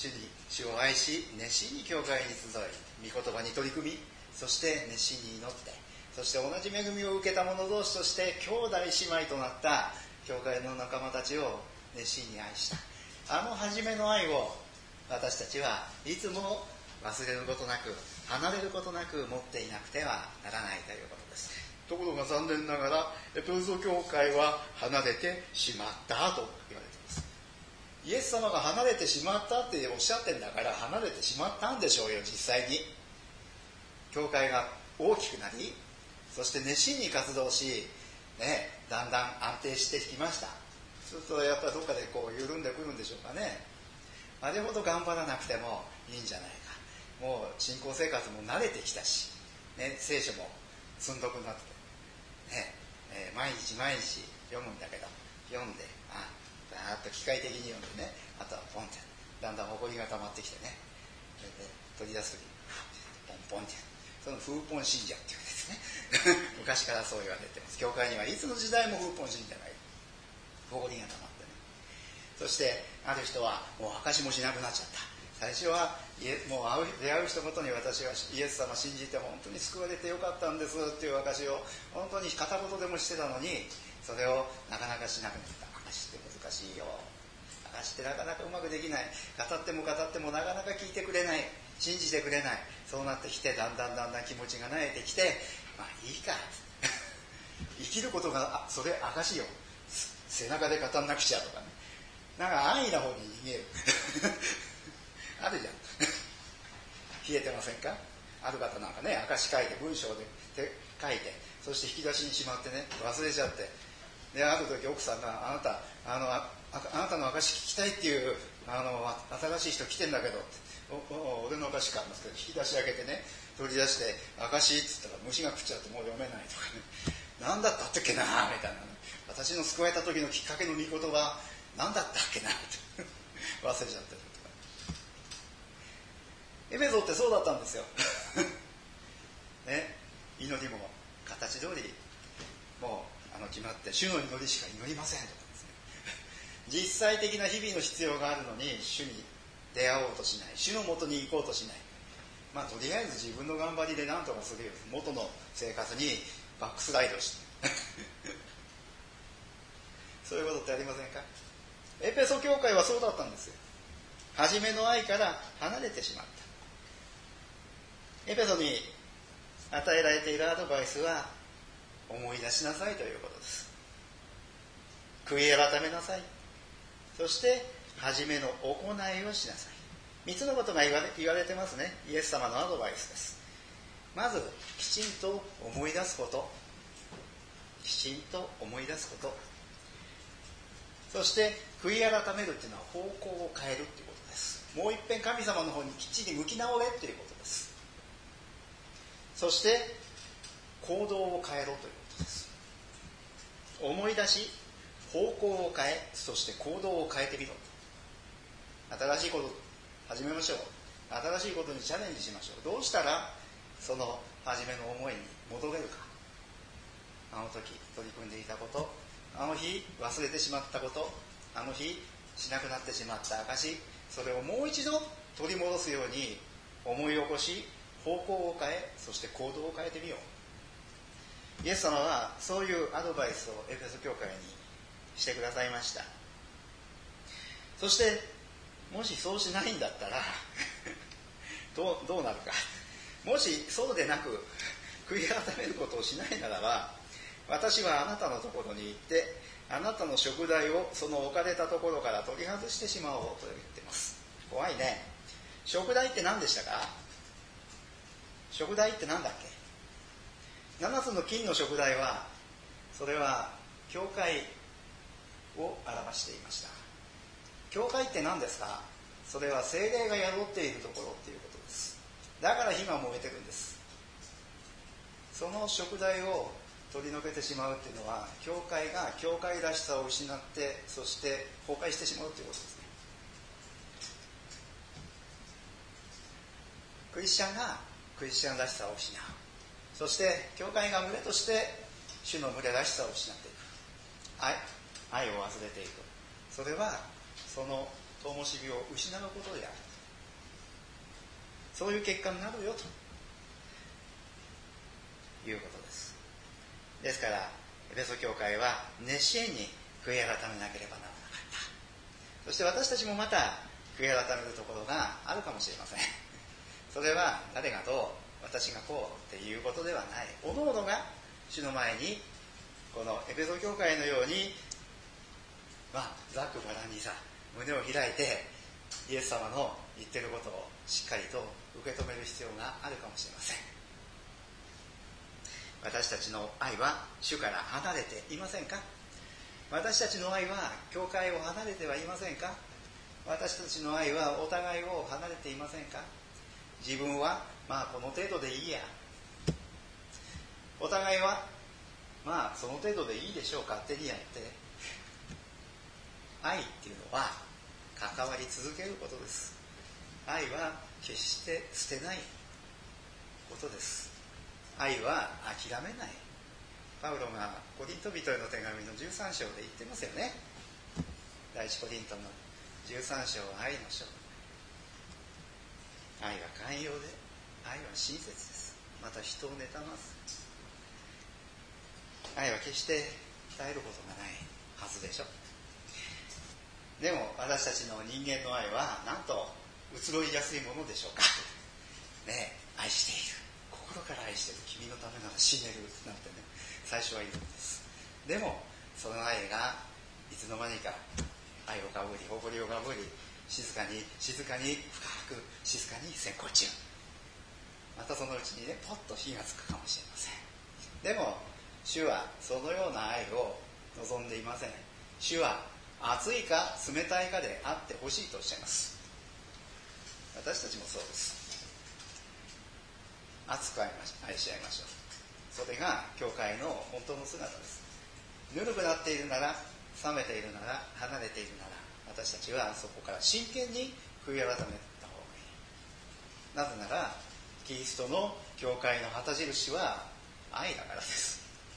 主を愛し熱心に教会に集い御言葉に取り組み、そして熱心に祈って、そして同じ恵みを受けた者同士として兄弟姉妹となった教会の仲間たちを熱心に愛した、あの初めの愛を私たちはいつも忘れることなく、離れることなく持っていなくてはならないということです。ところが残念ながらエペソ教会は離れてしまったと言われています。イエス様が離れてしまったっておっしゃってんだから、離れてしまったんでしょうよ。実際に教会が大きくなり、そして熱心に活動し、だんだん安定してきました。そうするとやっぱりどっかでこう緩んでくるんでしょうかね。あれほど頑張らなくてもいいんじゃないか。もう信仰生活も慣れてきたし、聖書も積んどくなって、毎日毎日読むんだけど、読んでだーっと機械的に読んでね、あとはポンってだんだん埃が溜まってきてね、それで取り出す時にポンポンって、その風本信者っていうんですね昔からそう言われてます。教会にはいつの時代も風本信者がいる。埃が溜まってね。そしてある人はもう証しもしなくなっちゃった。最初はもう出会う人ごとに私はイエス様信じて本当に救われてよかったんですっていう証しを本当に片言でもしてたのに、それをなかなかしなくなった。証って難しいよ。証ってなかなかうまくできない。語っても語ってもなかなか聞いてくれない。信じてくれない。そうなってきてだんだん気持ちが慣れてきて、まあいいか生きることがそれ証よ。背中で語んなくちゃとかね。なんか安易な方に逃げるあるじゃん冷えてませんか。ある方なんかね、証書いて文章で書いて、そして引き出しにしまってね、忘れちゃって、である時奥さんがあなたの証聞きたいっていう新しい人来てんだけどって、俺の証かんですけど引き出し開けてね、取り出して証っつったら虫が食っちゃってもう読めないとかね、何だったっけなみたいなね、私の救われた時のきっかけの御言葉何だったっけなって忘れちゃってるとか。エペソってそうだったんですよね、祈りも形通りもう決まって、主の祈りしか祈りませんとかですね実際的な日々の必要があるのに主に出会おうとしない、主のもとに行こうとしない。まあとりあえず自分の頑張りで何とかするよ、元の生活にバックスライドしてそういうことってありませんか。エペソ教会はそうだったんですよ。初めの愛から離れてしまった。エペソに与えられているアドバイスは、思い出しなさいということです。悔い改めなさい。そして初めの行いをしなさい。3つのことが言われてますね。イエス様のアドバイスです。まずきちんと思い出すこと、きちんと思い出すこと、そして悔い改めるというのは方向を変えるということです。もう一遍神様の方にきっちり向き直れということです。そして行動を変えろということです。思い出し、方向を変え、そして行動を変えてみろ。新しいこと始めましょう。新しいことにチャレンジしましょう。どうしたらその初めの思いに戻れるか。あの時取り組んでいたこと、あの日忘れてしまったこと、あの日しなくなってしまった証、それをもう一度取り戻すように思い起こし、方向を変え、そして行動を変えてみよう。イエス様はそういうアドバイスをエペソ教会にしてくださいました。そしてもしそうしないんだったらどうなるか。もしそうでなく悔い改めることをしないならば、私はあなたのところに行ってあなたの食材をその置かれたところから取り外してしまおうと言っています。怖いね。食材って何でしたか。食材って何だっけ。7つの金の食材は、それは教会を表していました。教会って何ですか。それは聖霊が宿っているところっていうことです。だから火が燃えてるんです。その食材を取り除けてしまうっていうのは、教会が教会らしさを失って、そして崩壊してしまうということですね。クリスチャンがクリスチャンらしさを失う。そして教会が群れとして主の群れらしさを失っていく。愛を忘れていく。それはその灯火を失うことである。 そういう結果になるよということです。ですからエペソ教会は熱心に悔い改めなければならなかった。そして私たちもまた悔い改めるところがあるかもしれません。それは誰がどう私がこうっていうことではない。おのおのが主の前にこのエペソ教会のようにざっくばらんに胸を開いてイエス様の言ってることをしっかりと受け止める必要があるかもしれません。私たちの愛は主から離れていませんか？私たちの愛は教会を離れてはいませんか？私たちの愛はお互いを離れていませんか？自分はこの程度でいいや、お互いはその程度でいいでしょう、勝手にやって。愛っていうのは関わり続けることです。愛は決して捨てないことです。愛は諦めない。パウロがコリント人への手紙の13章で言ってますよね。第一コリントの13章は愛の章。愛は寛容で、愛は親切です。また人を妬ます。愛は決して絶えることがないはずでしょ。でも私たちの人間の愛はなんと移ろいやすいものでしょうか。ねえ、愛している、心から愛している、君のためなら死ねるなんてね、最初は言うんです。でもその愛がいつの間にか愛をかぶり、誇りをかぶり、静かに深く静かに先行中。またそのうちにね、ポッと火がつくかもしれません。でも主はそのような愛を望んでいません。主は熱いか冷たいかであってほしいとおっしゃいます。私たちもそうです。熱く愛し合いましょう。それが教会の本当の姿です。ぬるくなっているなら、冷めているなら、離れているなら、私たちはそこから真剣に悔い改めた方がいい。なぜならキリストの教会の旗印は愛だからです。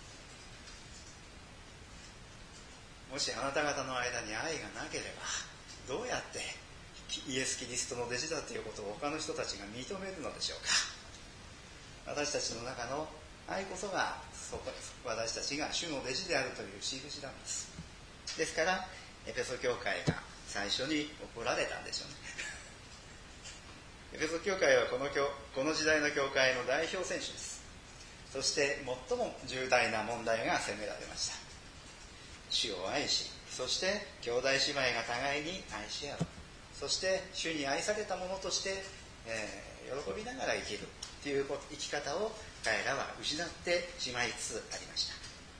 もしあなた方の間に愛がなければ、どうやってイエス・キリストの弟子だということを他の人たちが認めるのでしょうか。私たちの中の愛こそが私たちが主の弟子であるという印なんです。ですからエペソ教会が最初に怒られたんでしょうね。エペソ教会はこの時代の教会の代表選手です。そして最も重大な問題が責められました。主を愛し、そして兄弟姉妹が互いに愛し合う、そして主に愛された者として、喜びながら生きるという生き方を彼らは失ってしまいつつありました。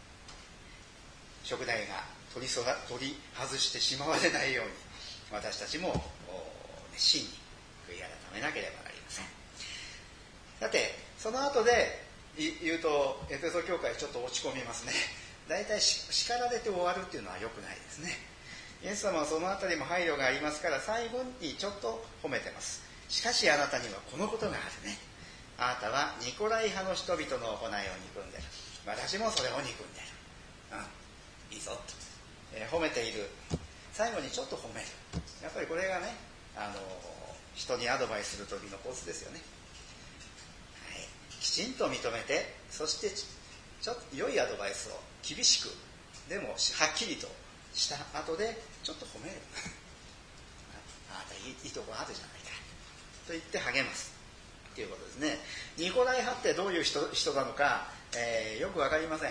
食代が取り外してしまわれないように、私たちも熱心に悔い改めなければなりません。さてその後で言うとエペソ教会ちょっと落ち込みますね。だいたい叱られて終わるっていうのは良くないですね。イエス様はそのあたりも配慮がありますから、最後にちょっと褒めてます。しかしあなたにはこのことがあるね。あなたはニコライ派の人々の行いを憎んでる。私もそれを憎んでる。いいぞと、褒めている。最後にちょっと褒める。やっぱりこれがね、人にアドバイスする時のコツですよね。はい、きちんと認めて、そしてちょっと良いアドバイスを厳しくでもはっきりとした後でちょっと褒める。あなたいいとこあるじゃないかと言って励ますということですね。ニコライ派ってどういう 人なのか、よくわかりません。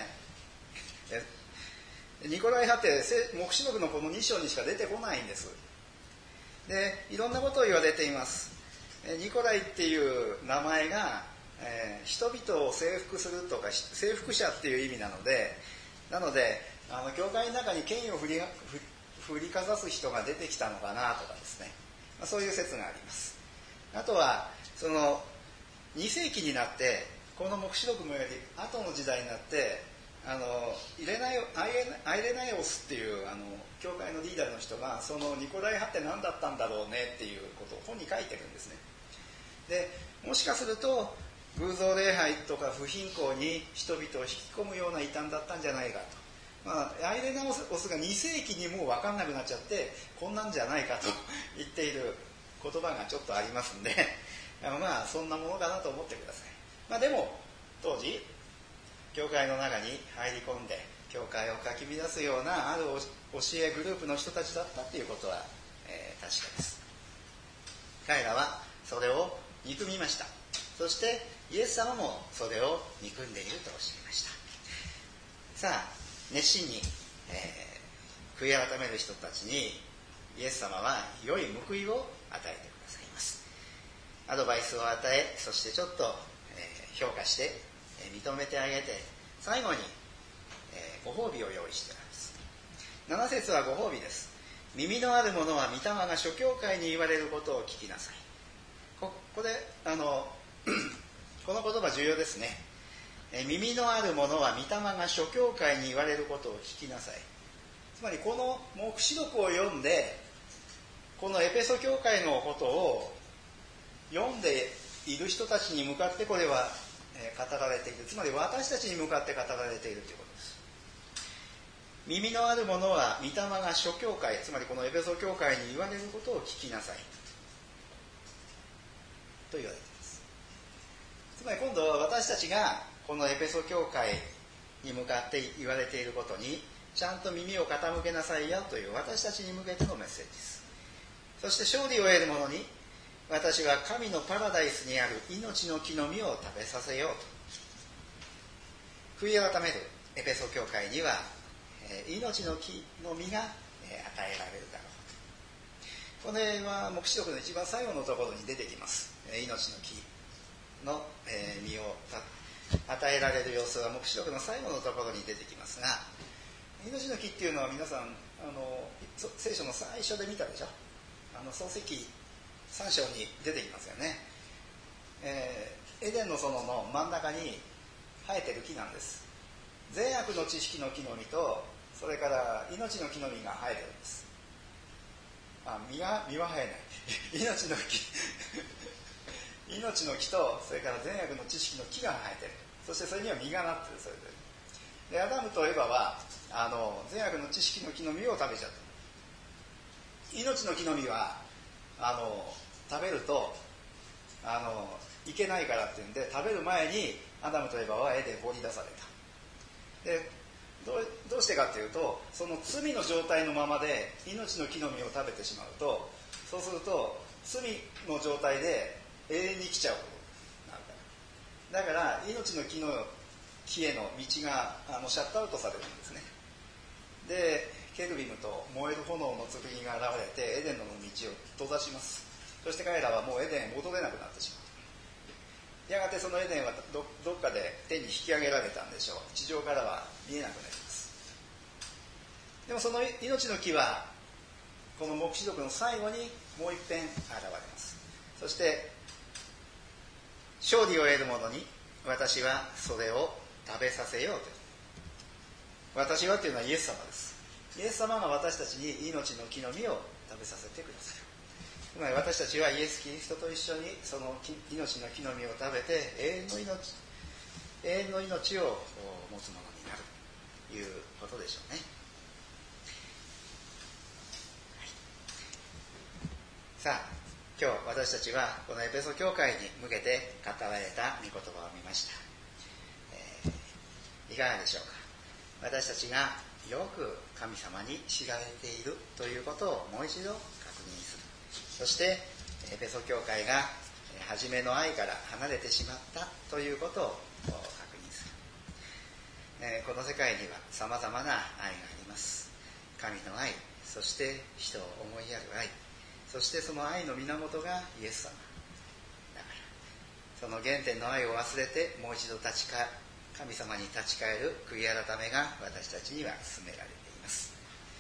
ニコライ派って黙示録のこの2章にしか出てこないんです。でいろんなことを言われています。ニコライっていう名前が、人々を征服するとか征服者っていう意味なので教会の中に権威を振りかざす人が出てきたのかなとかですね、そういう説があります。あとはその2世紀になってこの黙示録のより後の時代になってアイレナイオスっていう教会のリーダーの人がそのニコライ派って何だったんだろうねっていうことを本に書いてるんですね。でもしかすると偶像礼拝とか不貧困に人々を引き込むような異端だったんじゃないかと、アイレナオスが2世紀にもう分かんなくなっちゃってこんなんじゃないかと言っている言葉がちょっとありますんでまあそんなものかなと思ってください。でも当時教会の中に入り込んで教会をかき乱すようなある教えグループの人たちだったということは、確かです。彼らはそれを憎みました。そしてイエス様もそれを憎んでいるとおっしゃいました。さあ熱心に、悔い改める人たちにイエス様は良い報いを与えてくださいます。アドバイスを与え、そしてちょっと、評価して、認めてあげて、最後に、ご褒美を用意してあります。7節はご褒美です。耳のある者は御霊が諸教会に言われることを聞きなさい。これこの言葉重要ですね。耳のある者は御霊が諸教会に言われることを聞きなさい。つまりこの黙示録を読んで、このエペソ教会のことを読んでいる人たちに向かってこれは語られている。つまり私たちに向かって語られているということです。耳のある者は御霊が諸教会、つまりこのエペソ教会に言われることを聞きなさいと言われています。つまり今度は私たちがこのエペソ教会に向かって言われていることにちゃんと耳を傾けなさいよという私たちに向けてのメッセージです。そして勝利を得る者に私は神のパラダイスにある命の木の実を食べさせようと。悔い改めるエペソ教会には命の木の実が与えられるだろう。これは黙示録の一番最後のところに出てきます。命の木の実を与えられる様子は黙示録の最後のところに出てきますが、命の木っていうのは皆さん聖書の最初で見たでしょ。創世記3章に出てきますよね。エデンの園の真ん中に生えてる木なんです。善悪の知識の木の実とそれから命の木の実が生えてるんです。実は生えない命の木命の木とそれから善悪の知識の木が生えてる。そしてそれには実がなってる。それでアダムとエバは善悪の知識の木の実を食べちゃった。命の木の実は食べるといけないからっていうんで、食べる前にアダムとエバは絵で放り出された。でどうしてかっていうと、その罪の状態のままで命の木の実を食べてしまうと、そうすると罪の状態で永遠に生きちゃうことになるから。だから命の木への道がシャットアウトされるんですね。でケルビムと燃える炎の剣が現れてエデンの道を閉ざします。そして彼らはもうエデンへ戻れなくなってしまう。やがてそのエデンは どっかで天に引き上げられたんでしょう。地上からは見えなくなります。でもその命の木はこの黙示録の最後にもう一遍現れます。そして勝利を得る者に私はそれを食べさせようと。私はというのはイエス様です。イエス様が私たちに命の木の実を食べさせてくださる。つまり私たちはイエス・キリストと一緒にその命の木の実を食べて永遠の命を持つものになるということでしょうね。さあ今日私たちはこのエペソ教会に向けて語られた御言葉を見ました。いかがでしょうか。私たちがよく神様に知られているということをもう一度確認する。そしてエペソ教会が初めの愛から離れてしまったということを確認する。この世界には様々な愛があります。神の愛、そして人を思いやる愛、そしてその愛の源がイエス様だから、その原点の愛を忘れてもう一度神様に立ち返る悔い改めが私たちには勧められています。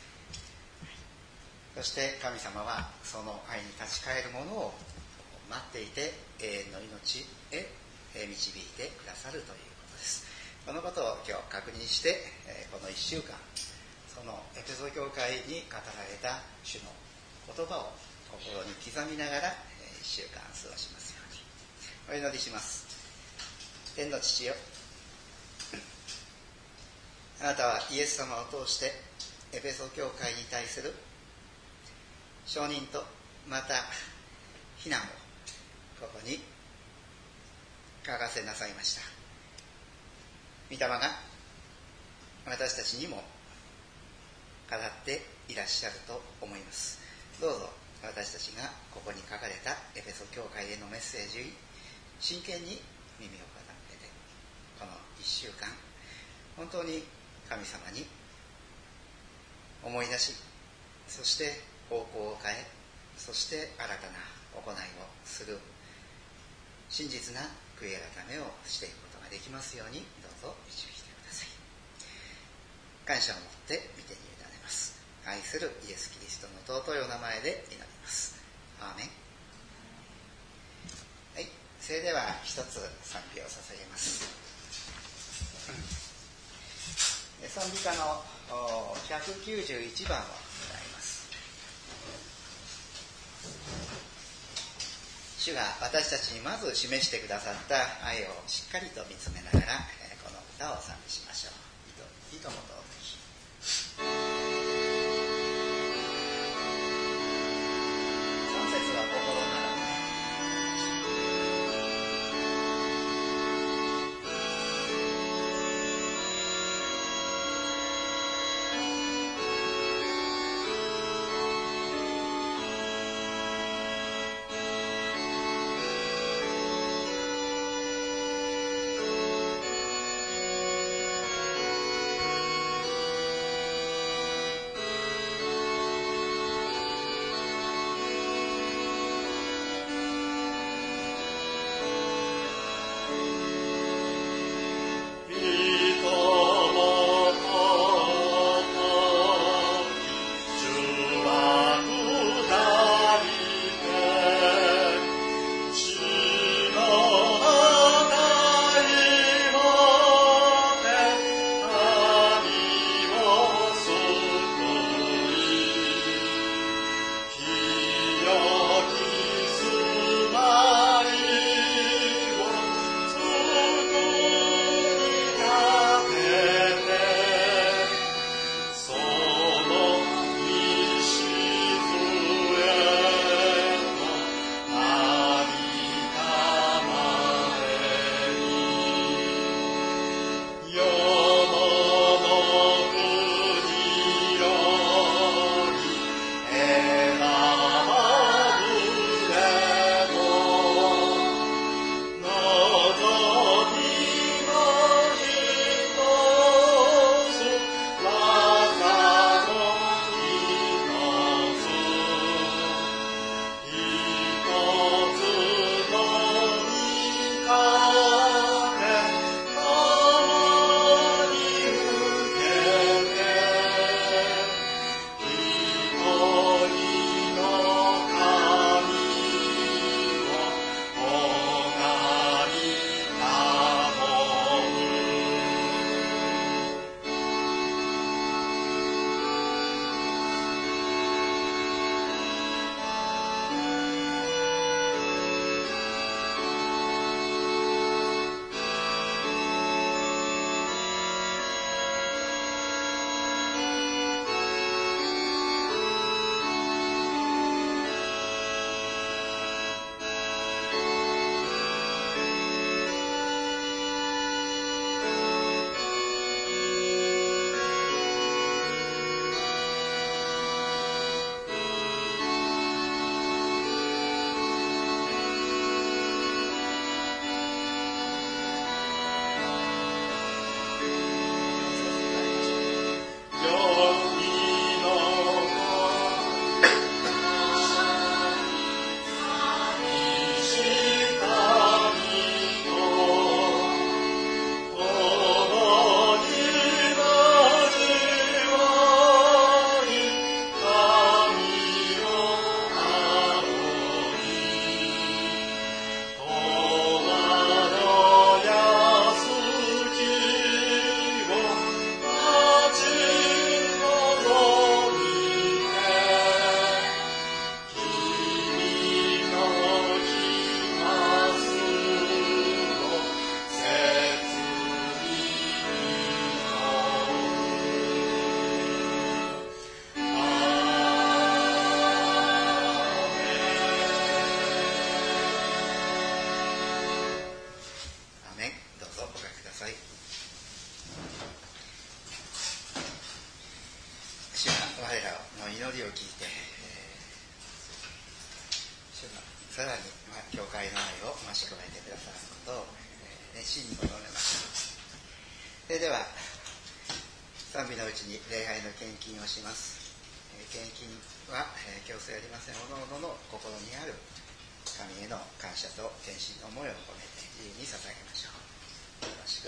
そして神様はその愛に立ち返る者を待っていて永遠の命へ導いてくださるということです。このことを今日確認してこの1週間そのエペソ教会に語られた主の言葉を心に刻みながら1週間過ごしますようにお祈りします。天の父よ、あなたはイエス様を通してエペソ教会に対する証人とまた避難をここに書かせなさいました。御霊が私たちにも語っていらっしゃると思います。どうぞ私たちがここに書かれたエペソ教会へのメッセージに真剣に耳を傾けて、この1週間本当に神様に思い出し、そして方向を変え、そして新たな行いをする真実な悔い改めをしていくことができますように、どうぞ導いてください。感謝を持って御手に委ねます。愛するイエス・キリストの尊いお名前で祈ります。アーメン。はい、それでは一つ賛美を捧げます。賛美歌の191番を歌います。主が私たちにまず示してくださった愛をしっかりと見つめながら、この歌を賛美しましょう。いともと3節は心なら会の愛を増し加えてくださることを熱心に求めます。それでは賛美のうちに礼拝の献金をします。献金は強制ありません。おのおのの心にある神への感謝と献身の思いを込めて自由に捧げましょう。よろしく。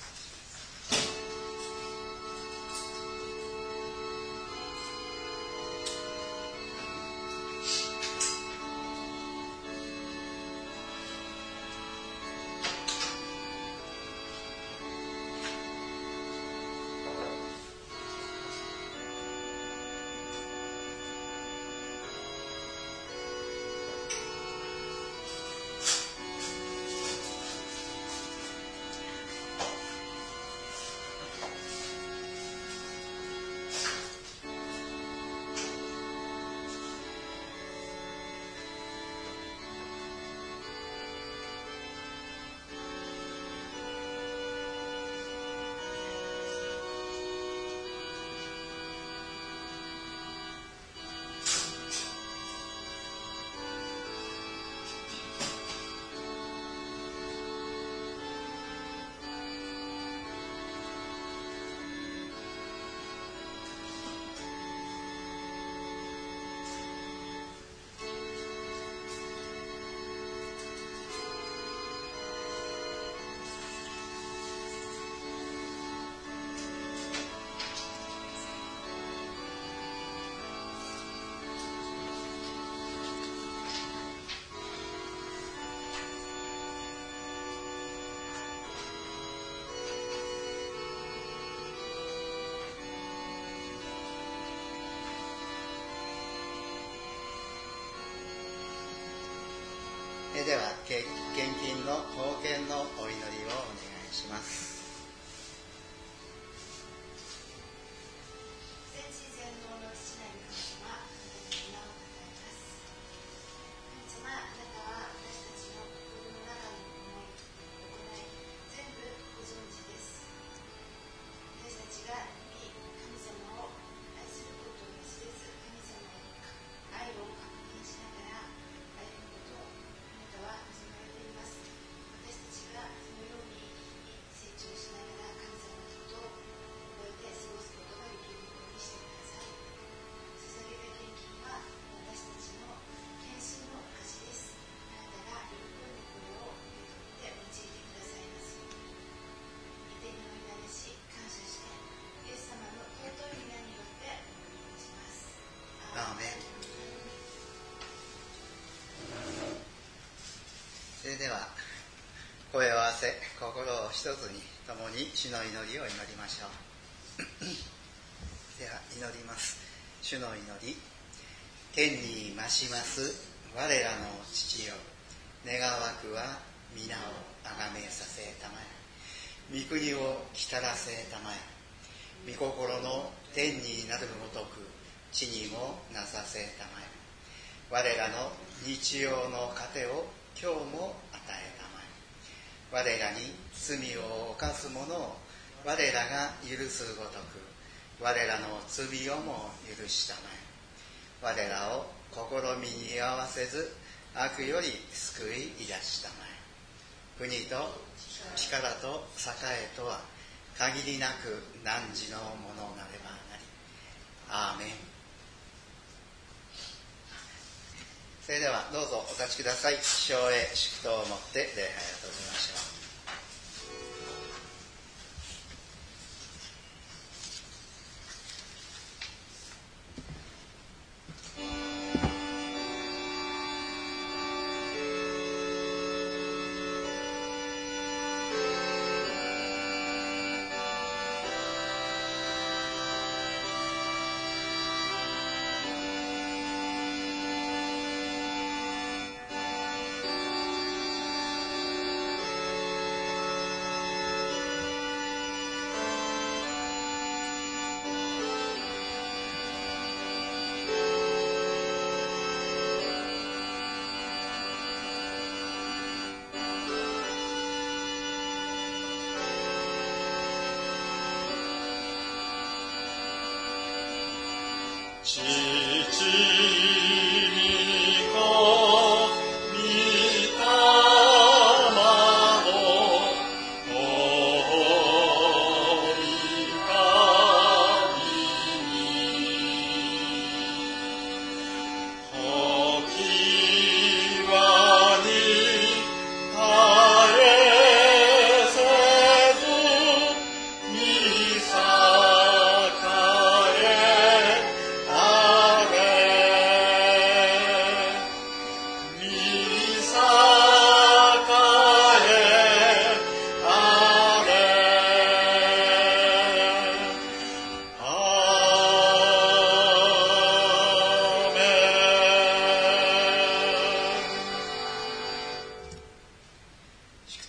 では献金の奉献のお祈りをお願いします。それでは声を合わせ心を一つに共に主の祈りを祈りましょう。では祈ります。主の祈り。天に増します我らの父よ、願わくは皆をあがめさせたまえ、御国を来たらせたまえ、御心の天になるごとく地にもなさせたまえ、我らの日曜の糧を今日も与えたまえ、我らに罪を犯す者を我らが許すごとく我らの罪をも許したまえ、我らを試みに合わせず悪より救い出したまえ、国と力と栄とは限りなく汝のものなればなり。アーメン。それではどうぞお立ちください。唱詠祝祷をもって礼拝を閉じましょう。 父に子御霊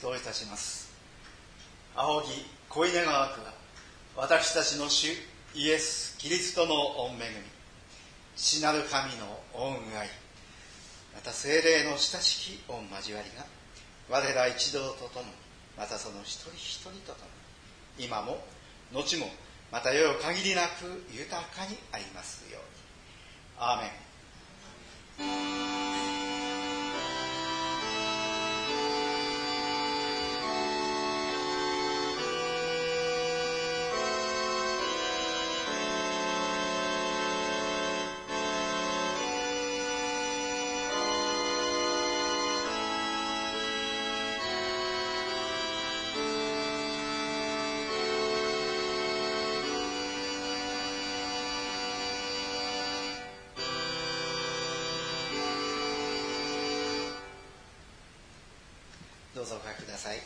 といたします。仰ぎ恋願わくは、私たちの主イエス・キリストの御恵み、父なる神の御愛、また聖霊の親しき御交わりが、我ら一同とともに、またその一人一人とともに、今も後もまた世限りなく豊かにありますように。アーメン。どうぞお書きください。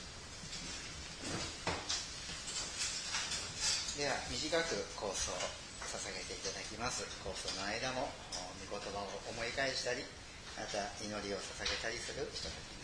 では短くコースを捧げていただきます。コースの間も御言葉を思い返したり、また祈りを捧げたりするひととき